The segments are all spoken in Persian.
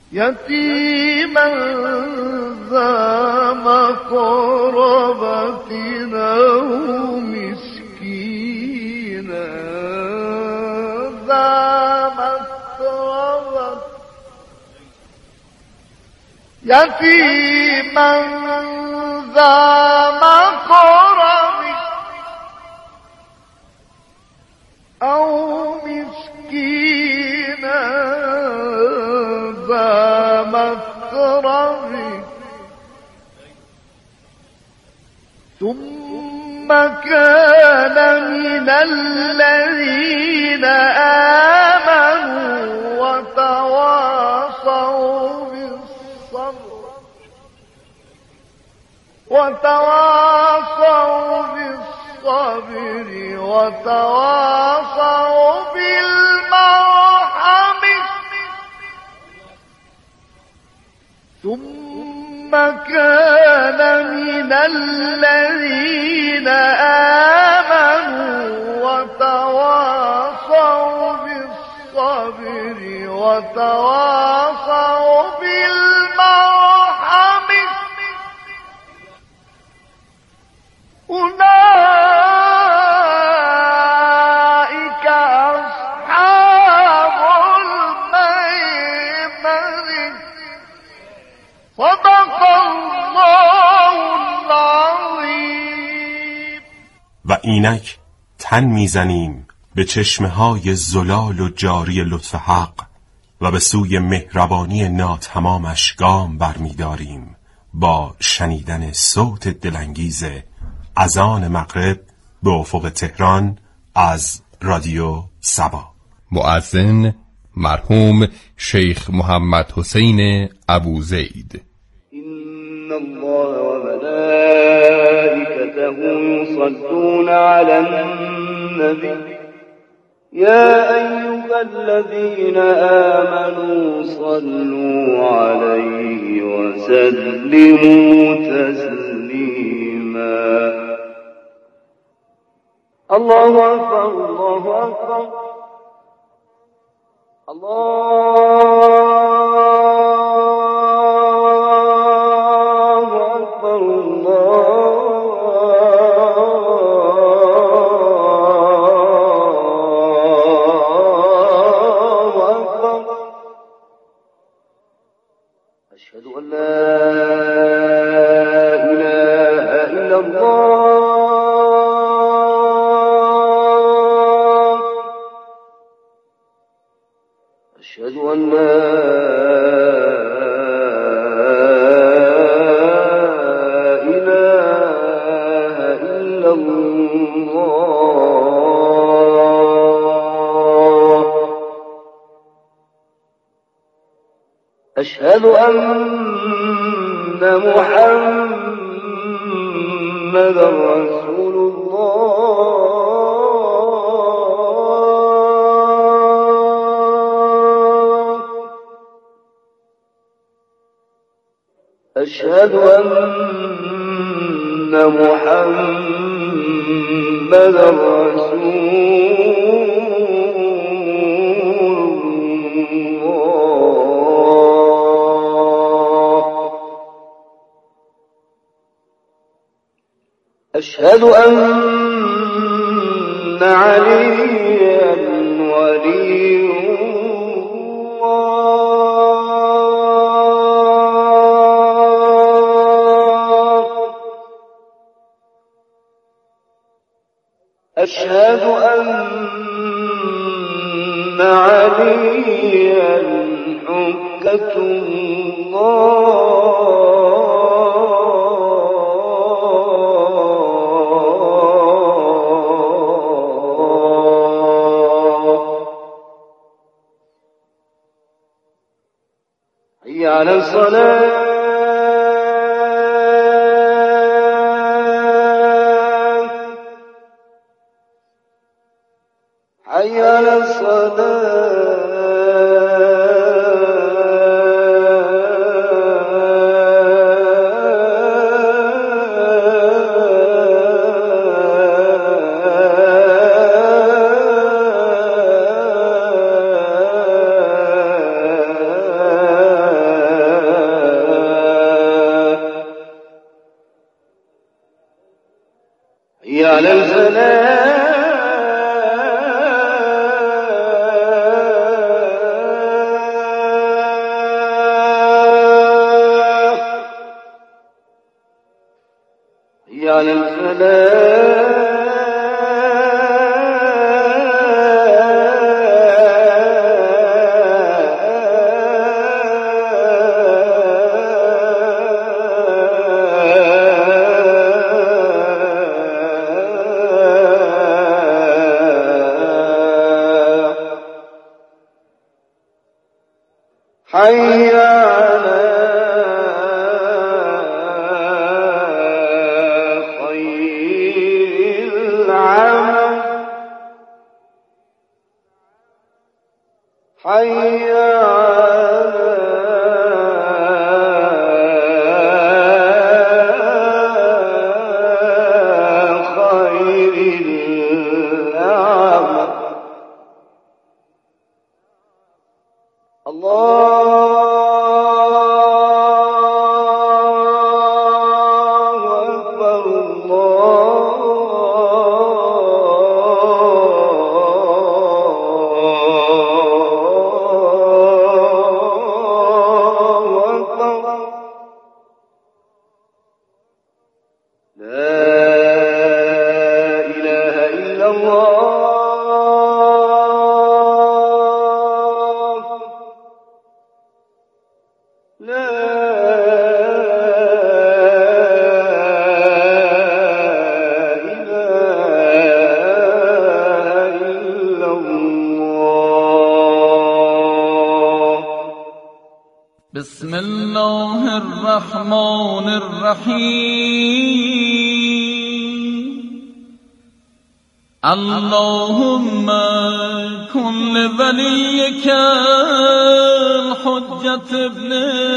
يتيما ذا مقربة أو مسكينا ذا متربة يتيما ذا مقربة أو مسكينا ذا متربة ثم كان من الذين آمنوا وتواصوا بالصبر وتواصوا بالمرحمة ثم كان من الذين آمنوا وتواصوا بالصبر وتواصوا بالمرحمة أولئك أصحاب الميمنة صدق الله العظیم. و اینک تن میزنیم به چشمه‌های زلال و جاری لطف حق و به سوی مهربانی ناتمامش گام برمی‌داریم با شنیدن صوت دلانگیز اذان مغرب به افق تهران از رادیو سبا. مؤذن مرحوم شیخ محمد حسین ابوزید. إن الله وملائكته يصلون على النبي يا أيها الذين آمنوا صلوا عليه وسلموا تسليما. الله أكبر الله أكبر الله أكبر الله أكبر. أشهد أن لا إله إلا الله. أشهد أن لا إله إلا الله. أشهد أن محمدا رسول الله. أشهد أن محمدا رسول الله. أشهد أن عليا ولي الله. أشهد أن عليا حجة الله. حي على الصلاة. حي على الصلاة. على الفلاح حي على خير العمل حي على خير العمل بسم الله الرحمن الرحیم اللهم کن لولیک الحجة ابن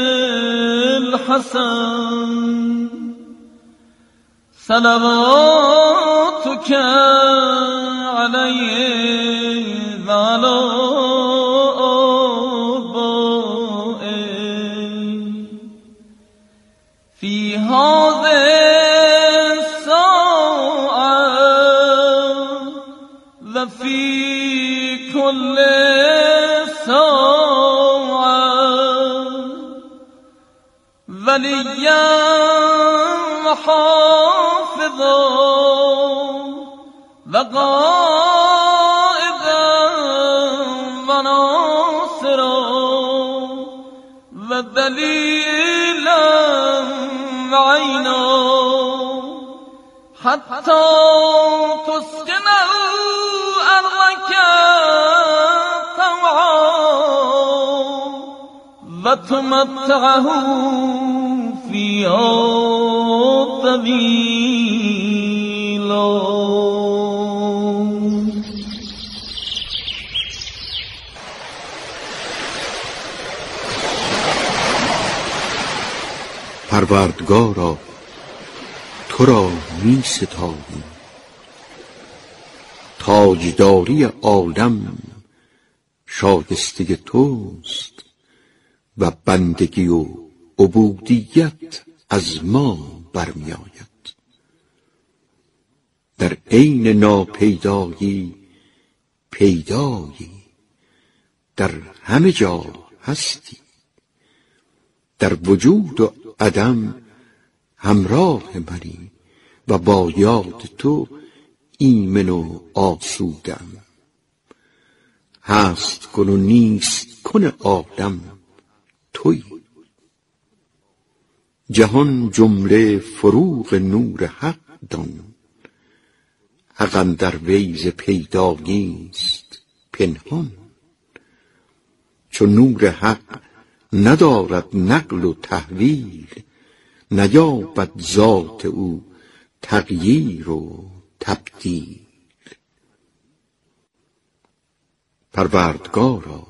الحسن صلواتك علیه وعلی في هذه الساعة وفي كل ساعة وليا وحافظا وقائدا وناصرا ودليلا عينا حتى تسكن الأرض طوعا وتمتعه فيها طويلا. پروردگارا تو را می ستاییم، تاجداری عالم شایسته توست و بندگی و عبودیت از ما برمی آید. در عین ناپیدایی پیدایی، در همه جا هستی، در وجود و عدم همراه منی و با یاد تو ایمن و آسودم. هست کن و نیست کن عالم تویی. جهان جمله فروغ نور حق دان، حق اندر ویز پیدایی است پنهان. چون نور حق ندارد نقل و تحویل، نیابد ذات او تغییر و تبدیل. پروردگارا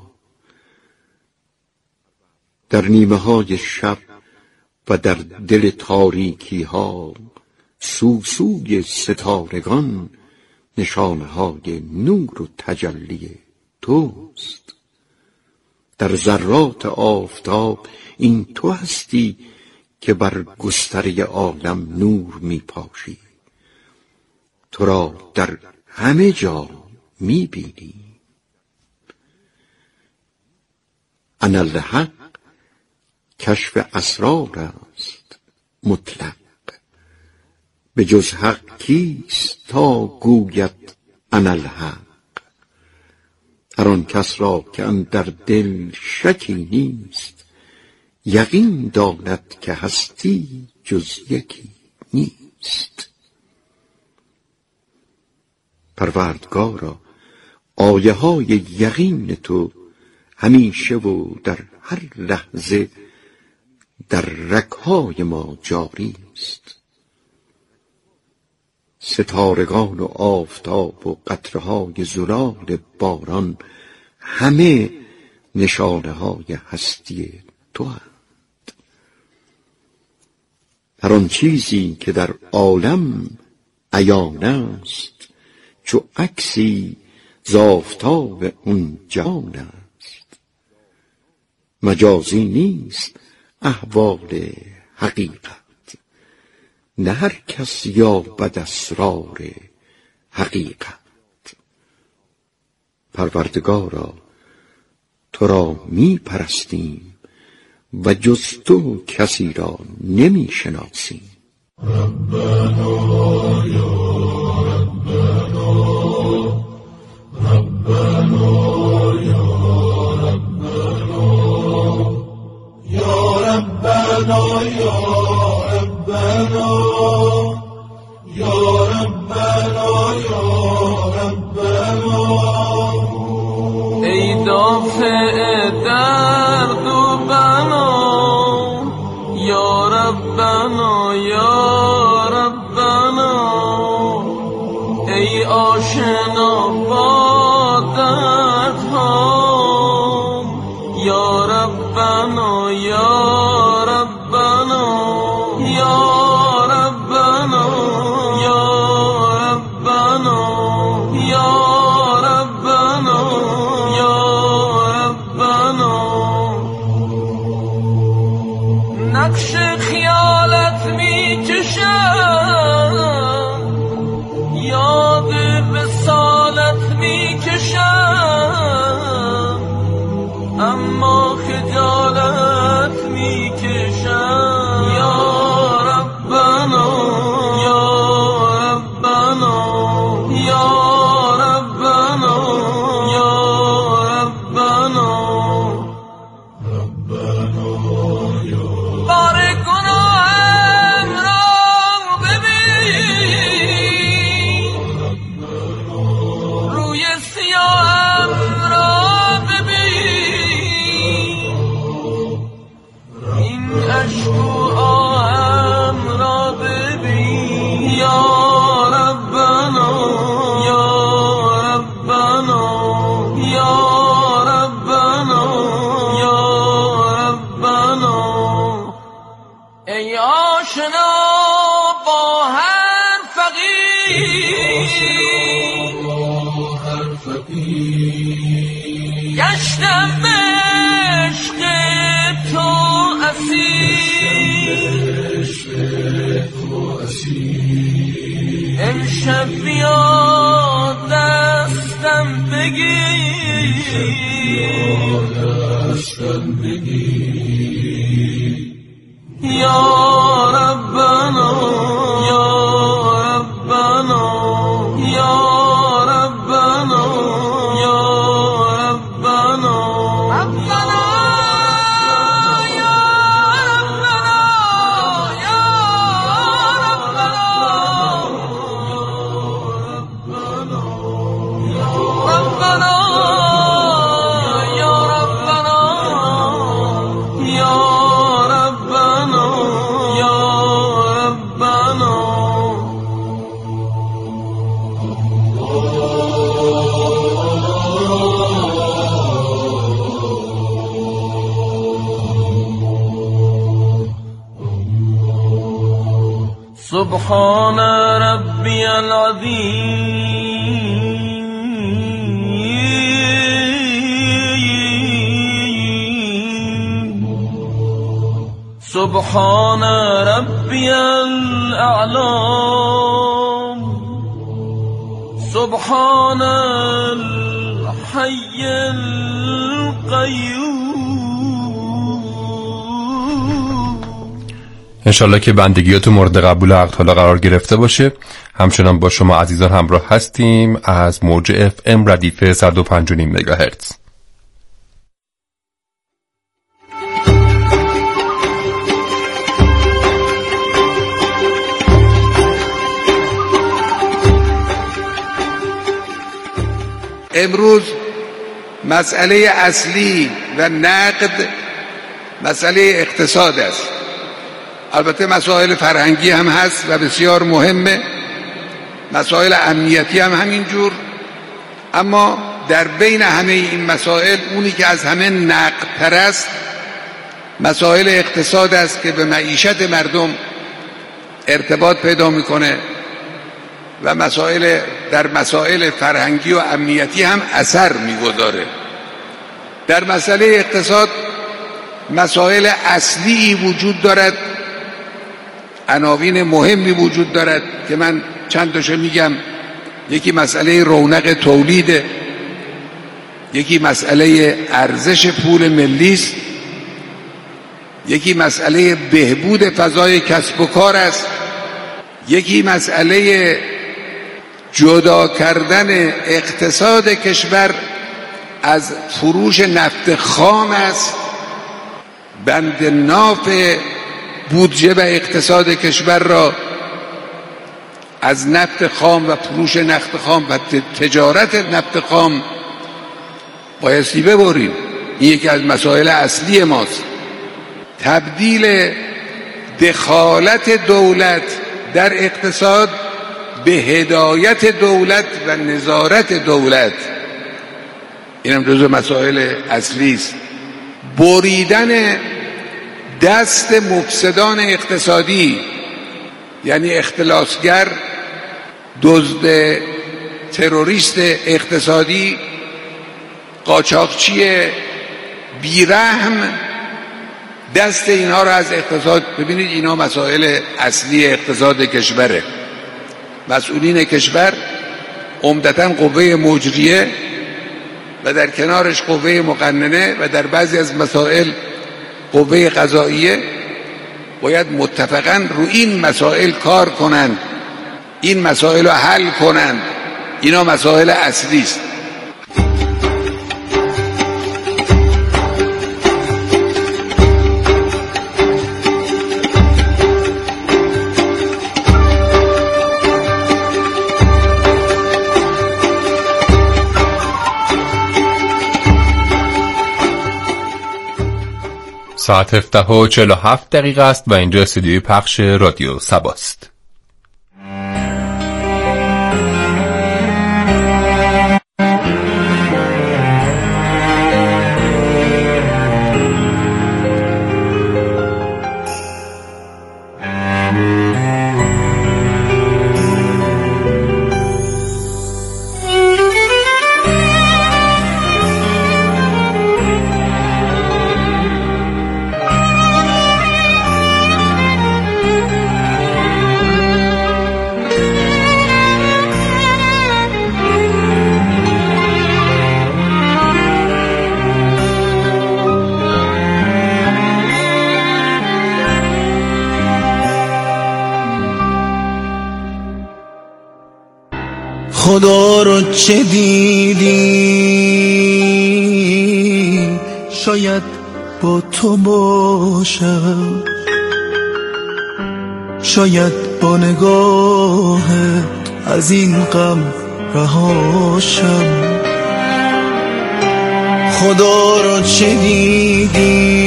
در نیمه های شب و در دل تاریکی ها سوسوی ستارگان نشانه های نور و تجلی توست. در ذرات آفتاب این تو هستی که بر گستره عالم نور می پاشی. تو را در همه جا می بینی. انالحق کشف اسرار است مطلق، به جز حق کیست تا گوید انا الحق؟ هر آن کس را که اندر دل شکی نیست، یقین داند که هستی جز یکی نیست. پروردگارا، آیه های یقین تو همیشه و در هر لحظه در رگ‌های ما جاری است. ستارگان و آفتاب و قطره‌های زلال باران همه نشانه‌های هستی تو اند. هر آن چیزی که در عالم عیان است، چو عکسی ز آفتاب اون جهان است. مجازی نیست احوال حقیقت، نه هر کس یابد اسرار حقیقت. پروردگارا، تو را می پرستیم و جز تو کسی را نمی شناسیم. ربنا یا ربنا، ربنا یا ربنا، یا ربنا یا ربنا، یا ربنا یا ربنا. ای دافع درد و بنا، یا ربنا یا ربنا. ای آشنا با دردها، یا ربنا یا ربنا، یا ربنا یا ربنا، یا ربنا یا ربنا. نقش خیالت می کشم، یاد وصالت می کشم، اما خجالت می کشم. یا ربنا یا ربنا، یا ربنا یا ربنا. بار گناهم را ببین، روی سیاهم را ببین، این عشق و آهم را ببین. یا ربنا یا ربنا، یا ربنا یا ربنا. ای آشنا با هر فقیر، گشتم به عشق تو اسیر. امشب بیا دستم بگیر، یا ربنا یا ربنا، یا ربنا یا ربنا. ربنا یا ربنا، یا ربنا، ربنا یا ربنا، یا ربنا یا ربنا. سبحان ربی العظیم، سبحان ربی الاعلی، سبحان الحی القیوم. انشالله که بندگیاتون مورد قبول حق تعالی قرار گرفته باشه. همچنان با شما عزیزان همراه هستیم از موج FM ردیف 105.5 مگاهرتز. امروز مسئله اصلی و نقد مسئله اقتصاد است. البته مسائل فرهنگی هم هست و بسیار مهمه، مسائل امنیتی هم همینجور، اما در بین همه این مسائل اونی که از همه نقدتر است مسائل اقتصاد است که به معیشت مردم ارتباط پیدا میکنه و در مسائل فرهنگی و امنیتی هم اثر میگذاره. در مسئله اقتصاد مسائل اصلی وجود دارد، عناوین مهمی وجود دارد که من چند تاشو میگم. یکی مسئله رونق تولید، یکی مسئله ارزش پول ملی است، یکی مسئله بهبود فضای کسب و کار است، یکی مسئله جدا کردن اقتصاد کشور از فروش نفت خام است. بند ناف بودجه و اقتصاد کشور را از نفت خام و فروش نفت خام و تجارت نفت خام بایستی ببریم. این یکی از مسائل اصلی ماست. تبدیل دخالت دولت در اقتصاد به هدایت دولت و نظارت دولت، این هم جزو مسائل اصلی است. بریدن دست مفسدان اقتصادی، یعنی اختلاسگر، دزد، تروریست اقتصادی، قاچاقچی بیرحم، دست اینها را از اقتصاد. ببینید اینا مسائل اصلی اقتصاد کشوره. مسئولین کشور عمدتاً قوه مجریه و در کنارش قوه مقننه و در بعضی از مسائل قوه قضاییه باید متفقاً رو این مسائل کار کنند، این مسائل رو حل کنند. اینا مسائل اصلی است. ساعت 17:47 است و اینجا استودیوی پخش رادیو سباست. خدا رو چه دیدی؟ شاید با تو باشم، شاید با نگاهت از این غم رهاشم. خدا رو چه دیدی؟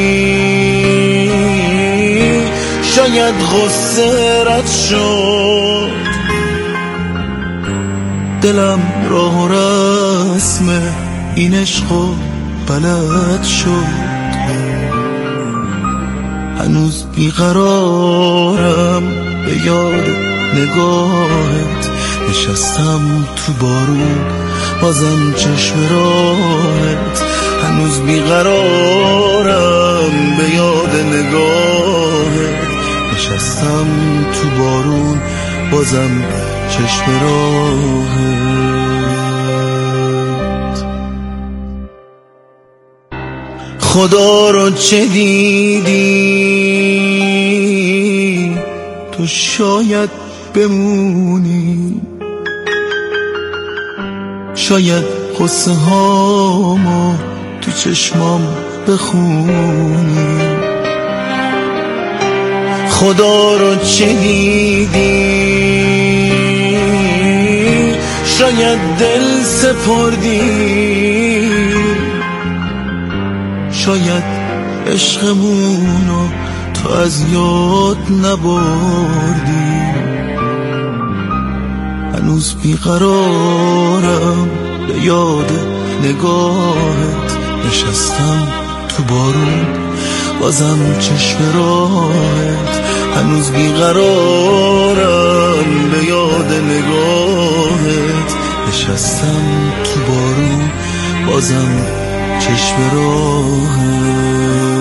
شاید غصه رد شد، دلم راه و رسم این عشقو بلد شد. هنوز بیقرارم به یاد نگاهت، نشستم تو بارون بازم چشم راهت. هنوز بیقرارم به یاد نگاهت، نشستم تو بارون بازم چشم راهت. خدا رو چه دیدی؟ تو شاید بمونی، شاید قصه هامو تو چشمام بخونی. خدا رو چه دیدی، شاید دل سپردی، شاید عشقمونو تو از یاد نبردی. هنوز بیقرارم به یاد نگاهت، نشستم تو بارون بازم چشم راهت. هنوز بیقرارم به یاد نگاهت، نشستم تو بارون بازم چشم راهت.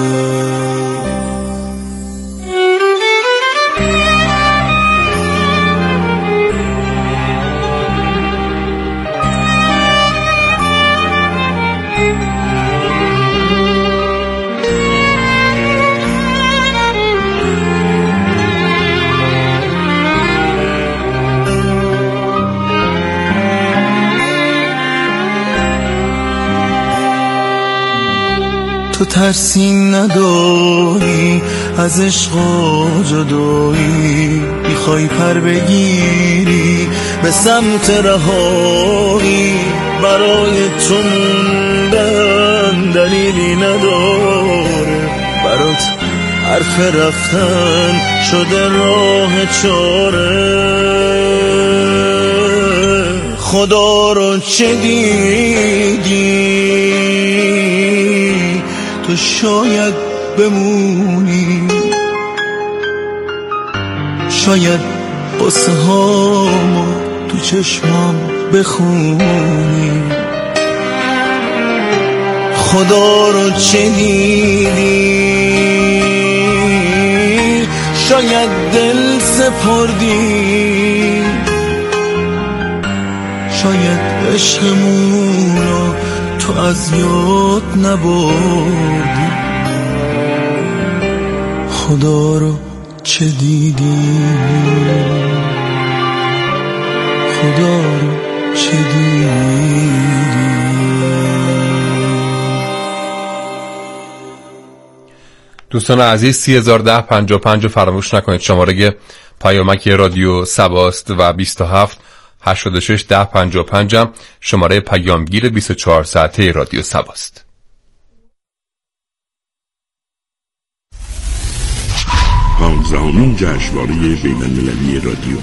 تو ترسی نداری از عشق و جدایی، میخوای پر بگیری به سمت رهایی. برای تو موندن دلیلی نداره، برات حرف رفتن شده راه چاره. خدا رو چه دیدی، تو شاید بمونی، شاید قصه هامو تو چشمام بخونی. خدا رو چه دیدی، شاید دل سپردی، شاید عشقمونو تو از یاد نبردی. خدا رو چه دیدی، خدا رو چه دیدی. دوستان عزیز 301055 فراموش نکنید شماره پیامک رادیو سباست و 27 86 1055 هم شماره پیامگیر 24 ساعته رادیو سباست. پانزدهمین جشنواره بین‌المللی رادیو.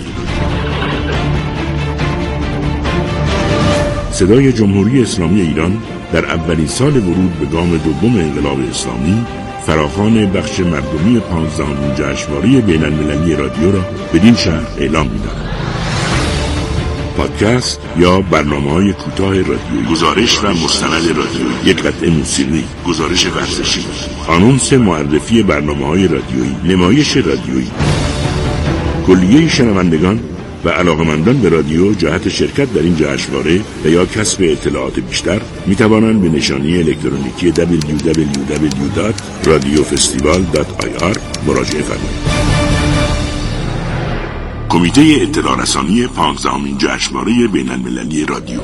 صدای جمهوری اسلامی ایران در اولین سال ورود به گام دوم انقلاب اسلامی فراخوان بخش مردمی 15مین جشنواره بین‌المللی رادیو را بدین شهر اعلام می‌دارد. پادکست یا برنامه‌های کوتاه رادیویی، گزارش و مستند رادیویی، یک قطعه موسیقی، گزارش ورزشی، آنونس معرفی برنامه‌های رادیویی، نمایش رادیویی. کلیه شنوندگان و علاقمندان به رادیو جهت شرکت در این جشنواره و یا کسب اطلاعات بیشتر می توانند به نشانی الکترونیکی www.radiofestival.ir مراجعه فرمایید. کمیته اطلاع رسانی 15مین جشنواره بین‌المللی رادیو.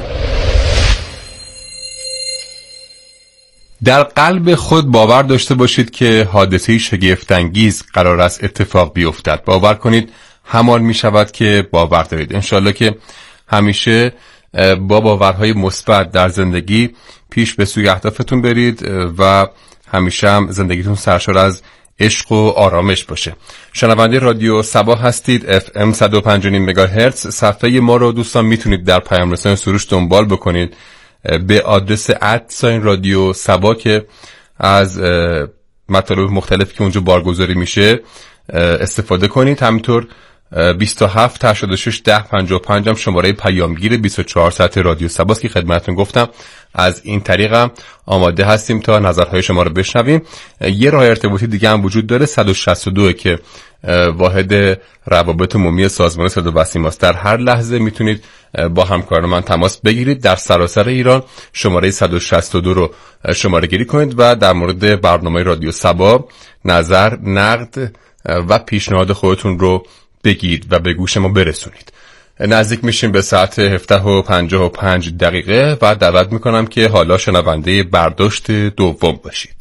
در قلب خود باور داشته باشید که حادثه شگفت‌انگیز قرار است اتفاق بیفتد. باور کنید همان می شود که باور دارید. انشالله که همیشه با باورهای مثبت در زندگی پیش به سوی اهدافتون برید و همیشه هم زندگیتون سرشار از عشق و آرامش باشه. شنونده رادیو سبا هستید، FM 105.9 مگاهرتز. صفحه ما رو دوستان میتونید در پیام رسان سروش دنبال بکنید به آدرس @رادیو سبا که از مطالب مختلفی که اونجا بارگذاری میشه استفاده کنید. همینطور 27 86 1055 هم شماره پیامگیر 24 ساعت رادیو سباست که خدمتتون گفتم. از این طریق هم آماده هستیم تا نظرهای شما رو بشنویم. یه راه ارتباطی دیگه هم وجود داره، 162 که واحد روابط عمومی سازمان صدا و سیما است. در هر لحظه میتونید با همکاران من تماس بگیرید در سراسر ایران. شماره 162 رو شماره گیری کنید و در مورد برنامه رادیو سبا نظر، نقد و پیشنهاد خودتون رو بگید و به گوش ما برسونید. نزدیک میشیم به ساعت 17:55 و دعوت میکنم که حالا شنونده برداشت دوم باشید.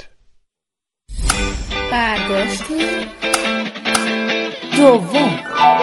برداشت دوم.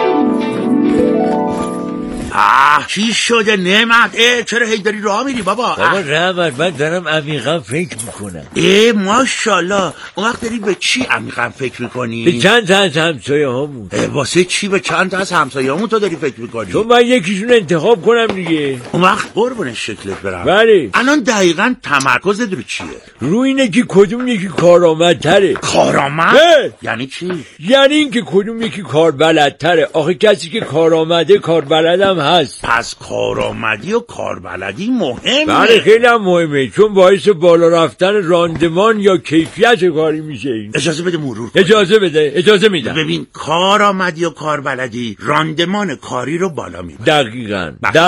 چی شده نعمت؟ چرا هی داری راه میری بابا؟ رحمت من دارم عمیقا فکر میکنم. ماشاءالله. اون وقت داری به چی عمیقا فکر میکنی؟ به چند تا از همسایه هامون. واسه چی به چند تا از همسایه هامون تو داری فکر میکنی؟ تو من یکیشون انتخاب کنم دیگه. اون وقت قربون شکلت برم. بله. الان دقیقاً تمرکزت رو چیه؟ روی اینه که کدوم یکی کارآمدتره. کارآمد؟ یعنی چی؟ یعنی اینکه کدوم یکی کار بلدتره. آخه کسی که کارآمده کار بلدم هست. پس کارآمدی و کاربلدی مهمه. بله خیلی هم مهمه، چون باعث بالا رفتن راندمان یا کیفیت کاری میشه. این اجازه بده مرور کنم. اجازه میدم. ببین کارآمدی و کاربلدی راندمان کاری رو بالا میبره. دقیقاً. در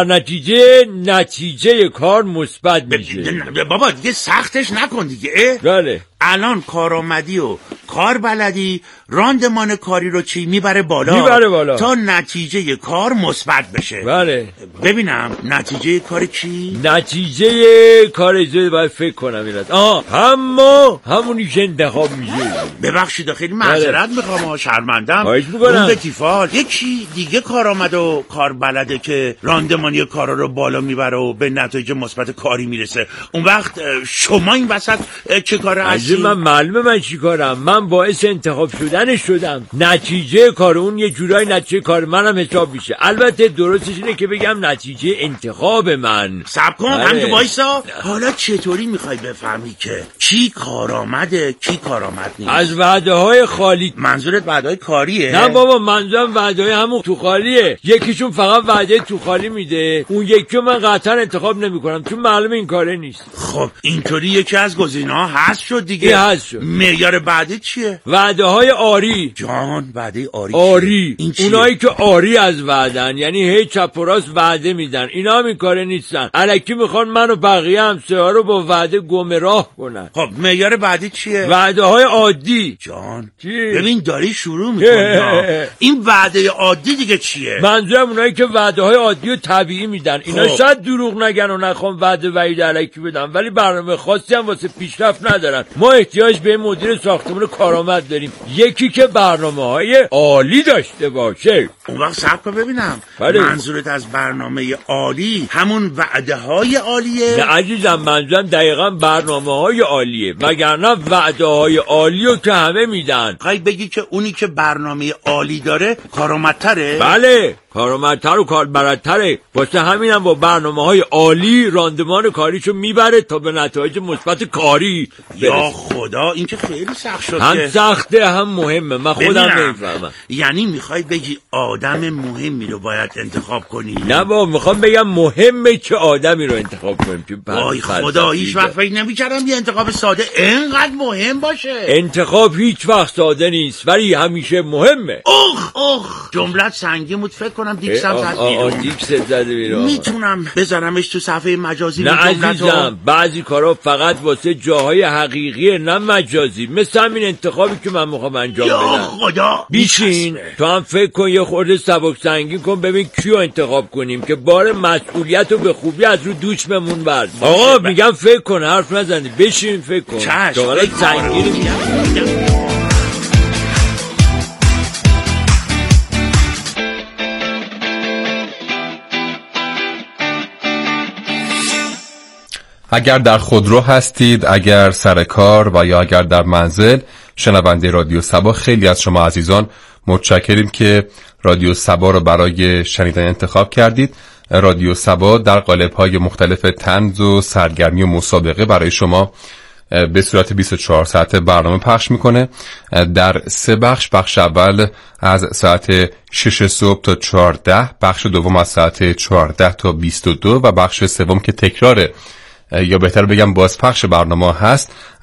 نتیجه کار مثبت میشه. بابا دیگه سختش نکن دیگه. بله. الان کارآمدی و کاربلدی راندمان کاری رو چی میبره بالا تا نتیجه کار مثبت بشه. بله. ببینم نتیجه کار چی؟ نتیجه کار زود باید فکر کنم ایراد. همونی که انتخاب میشه. ببخشید خیلی معذرت میخوام، شرمندم. اون به تیفال یکی دیگه کارآمد و کاربلده که راندمانی کارا رو بالا میبره و به نتیجه مثبت کاری میرسه. اون وقت شما این وسط چه کار هستی؟ من معلومه من چی کارم. من باعث انتخاب شدنش شدم. نتیجه کار اون یه جورای نتیجه کار منم حساب میشه. البته درستش اینه که بگم نتیجه انتخاب من. صبر کن همینجا وایسا. حالا چطوری میخوای بفهمی که کی کارآمده کی کارآمد نیست؟ از وعده‌های خالی. منظورت وعده‌های کاریه؟ نه بابا، منظورم وعده‌های همون تو خالیه. یکیشون فقط وعده تو خالی میده، اون یکی من قطعا انتخاب نمیکنم چون معلومه این کاره نیست. خب اینطوری یکی از گزینه‌ها حذف شد دیگه. معیار بعدی چیه؟ وعده‌های آری. جان وعده آری این اونایی که آری از وعدن، یعنی هی چپ و راست وعده میدن. اینا هم این کاره نیستن، الکی میخوان منو بقیه همسایه‌ها رو با وعده گمراه کنن. خب معیار بعدی چیه؟ وعده‌های عادی. جان ببین داری شروع میکنی. این وعده عادی دیگه چیه؟ منظورم اونایی که وعده‌های عادی رو طبیعی میدن. اینا شاید دروغ نگن و نخوام وعده وعید الکی بدن، ولی برنامه خاصی هم واسه پیشرفت ندارن. ما احتیاج به مدیر ساختمان کارآمد داریم، یکی که برنامه‌های عالی داشته باشه. اون وقت صبر کن ببینم. منظورت از برنامه عالی همون وعده‌های عالیه؟ نه عزیزم، منظورم دقیقاً برنامه‌های عالیه، وگرنه وعده‌های عالیو که همه میدن. خواهی بگی که اونی که برنامه عالی داره کارآمدتره؟ بله، کارآمدتر و کاربلدتره. واسه همینم با برنامه‌های عالی راندمان کاریشو میبره تا به نتایج مثبت کاری برسه. یا خدا این که خیلی سخت شد. هم سخته هم مهمه، من خودم نمیفهمم. یعنی میخوای بگی آدم مهمی رو باید انتخاب کنی؟ نه بابا، میخوام بگم مهمه که آدمی رو انتخاب کنیم. وای خدا، هیچ وقت فکر نمی‌کردم یه انتخاب ساده اینقدر مهم باشه. انتخاب هیچ وقت ساده نیست ولی همیشه مهمه. اخ جملت سنگین بود، فکر کنم دیکسم زد بیرون. دیکست زده بیرون. میتونم بذارمش تو صفحه مجازی؟ نه عزیزم، بعضی کارا فقط واسه جاهای حقیقیه نه مجازی. مثل همین انتخابی که من میخوام انجام بدم. یا خدا بیشین تو هم فکر کن، یه خورده سبک سنگین کن، ببین کیو انتخاب کنیم که بار مسئولیت رو به خوبی از رو دوش بمون برد. آقا میگم فکر کن، حرف نزنی، بشین فکر کن. چشم سنگین میگم. اگر در خودرو هستید، اگر سر کار و یا اگر در منزل شنونده رادیو صبا، خیلی از شما عزیزان متشکریم که رادیو صبا رو برای شنیدن انتخاب کردید. رادیو صبا در قالب‌های مختلف طنز و سرگرمی و مسابقه برای شما به صورت 24 ساعته برنامه پخش میکنه. در 3 بخش، بخش اول از ساعت 6 صبح تا 14، بخش دوم از ساعت 14 تا 22 و بخش سوم که تکراره یا بهتر بگم بازپخش برنامه هست